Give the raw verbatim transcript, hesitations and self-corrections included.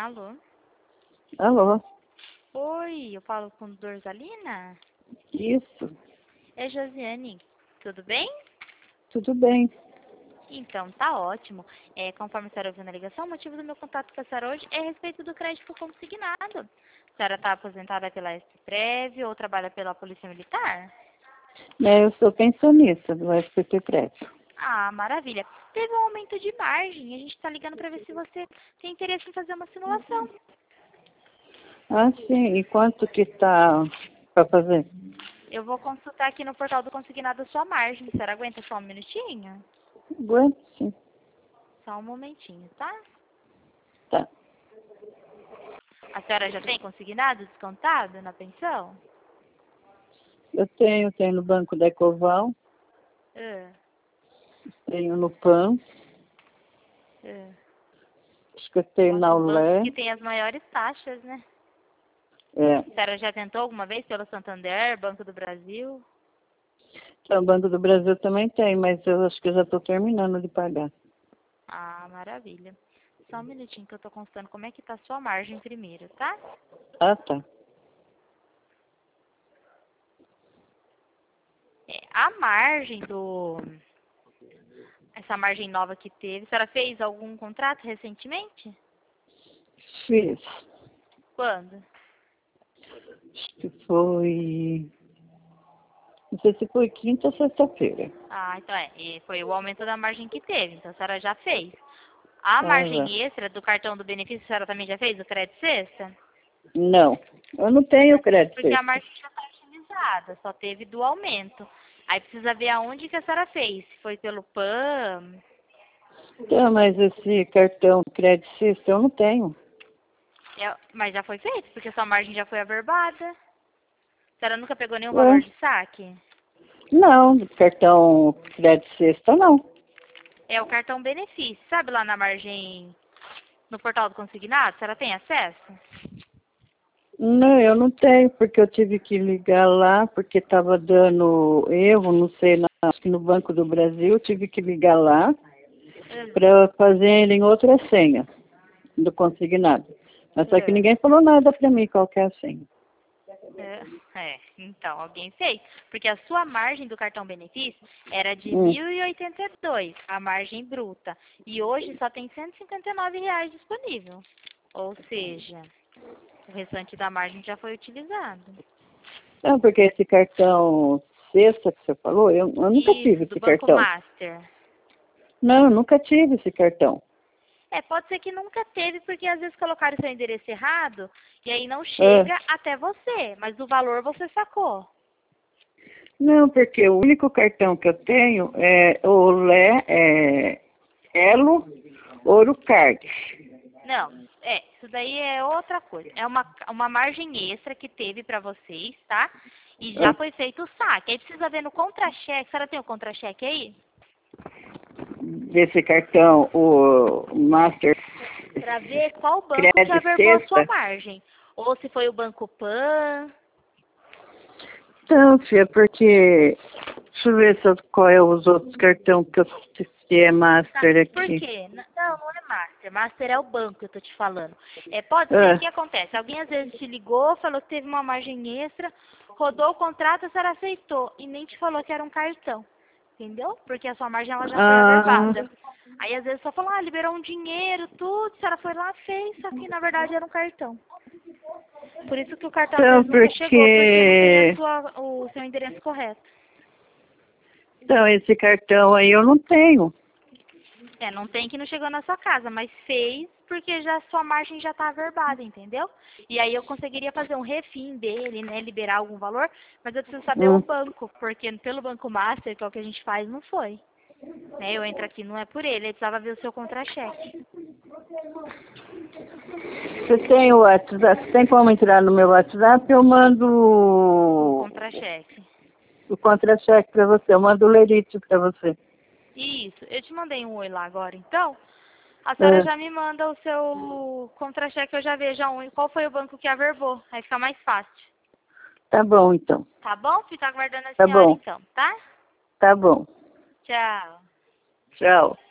Alô? Alô? Oi, eu falo com Dorzalina? Isso, É Josiane, tudo bem? tudo bem. Então, tá ótimo. É, conforme a senhora ouviu na ligação, o motivo do meu contato com a senhora hoje é a respeito do crédito consignado. A senhora está aposentada pela S-Prev ou trabalha pela Polícia Militar? É, eu sou pensionista do S P T Prévio. Ah, maravilha. Teve um aumento de margem. A gente está ligando para ver se você tem interesse em fazer uma simulação. Ah, sim. E quanto que tá para fazer? Eu vou consultar aqui no portal do consignado a sua margem. A senhora aguenta só um minutinho? Aguento, sim. Só um momentinho, tá? Tá. A senhora já tem consignado descontado na pensão? Eu tenho, tenho no Banco da Ecoval, Ah, tenho no P A N, ah. acho que eu tenho Bom, na são bancos Ulé. que têm as maiores taxas, né? É. A senhora já tentou alguma vez pelo Santander, Banco do Brasil? Então, o Banco do Brasil também tem, mas eu acho que eu já estou terminando de pagar. Ah, maravilha. Só um minutinho que eu tô consultando como é que tá a sua margem primeiro, tá? Ah, tá. É, a margem do... Essa margem nova que teve, a senhora fez algum contrato recentemente? Fiz. Quando? Acho que foi... Não sei se foi quinta ou sexta-feira. Ah, então é. E foi o aumento da margem que teve, então a senhora já fez. A Ah, já. margem extra do cartão do benefício, a senhora também já fez, o crédito sexta? Não, eu não tenho crédito Porque a sexta. margem já está utilizada, só teve do aumento. Aí precisa ver aonde que a senhora fez. Se foi pelo P A M. Então, mas esse cartão crédito sexta eu não tenho. É, mas já foi feito, porque sua margem já foi averbada. A senhora nunca pegou nenhum Ué? valor de saque? Não, cartão crédito sexta não. É o cartão benefício. Sabe lá na margem, no portal do consignado, a senhora tem acesso? Não, eu não tenho, porque eu tive que ligar lá, porque estava dando erro, não sei, na- acho que no Banco do Brasil, eu tive que ligar lá Hum, para fazer em outra senha do consignado. Mas só que é. ninguém falou nada para mim qual que é a senha. É, é, então, alguém fez. Porque a sua margem do cartão benefício era de Hum. mil e oitenta e dois, a margem bruta. E hoje só tem cento e cinquenta e nove reais disponível. Ou seja, o restante da margem já foi utilizado. Não, porque esse cartão sexta que você falou, eu, eu nunca tive Isso, do esse Banco cartão. Master. Não, eu nunca tive esse cartão. É, pode ser que nunca teve, porque às vezes colocaram seu endereço errado e aí não É. chega até você, mas o valor você sacou. Não, porque o único cartão que eu tenho é o Lé, é Elo Ouro Card. Não, é, isso daí é outra coisa. É uma, uma margem extra que teve para vocês, tá? E já Ah, foi feito o saque. Aí precisa ver no contra-cheque. A senhora tem o contra-cheque aí? desse cartão, o Master Para ver qual banco que Crédito averbou a sua Sexta. margem. Ou se foi o Banco Pan. Então, filha, porque... Deixa eu ver se eu- qual é os outros cartões que eu se é Tá, Master por aqui. quê? N- Não, não é Master. Master é o banco que eu tô te falando. É, pode ser Ah, que acontece. Alguém às vezes te ligou, falou que teve uma margem extra, rodou o contrato, a senhora aceitou e nem te falou que era um cartão. Entendeu? Porque a sua margem ela já foi ah, averbada. Aí às vezes só falou, ah, liberou um dinheiro, tudo, a senhora foi lá, fez, só que na verdade era um cartão. Por isso que o cartão às então, vezes nunca chegou, porque não tem a porque... sua, o seu endereço correto. Então, esse cartão aí eu não tenho. É, não tem que não chegou na sua casa, mas fez porque já sua margem já está averbada, entendeu? E aí eu conseguiria fazer um refim dele, né, liberar algum valor, mas eu preciso saber o Hum. banco, porque pelo Banco Master, que é o que a gente faz, não foi. Né, eu entro aqui, não é por ele, ele precisava ver o seu contra-cheque. Você tem o WhatsApp? Você tem como entrar no meu WhatsApp? Eu mando O o contra-cheque. o contra-cheque para você. Eu mando o lerite para você. Isso, eu te mandei um oi lá agora, então. A senhora Ah, já me manda o seu contra-cheque, eu já vejo aonde, qual foi o banco que averbou, aí fica mais fácil. tá bom, então. Tá bom? Fica aguardando a Tá senhora, bom. então, tá? Tá bom. Tchau. Tchau.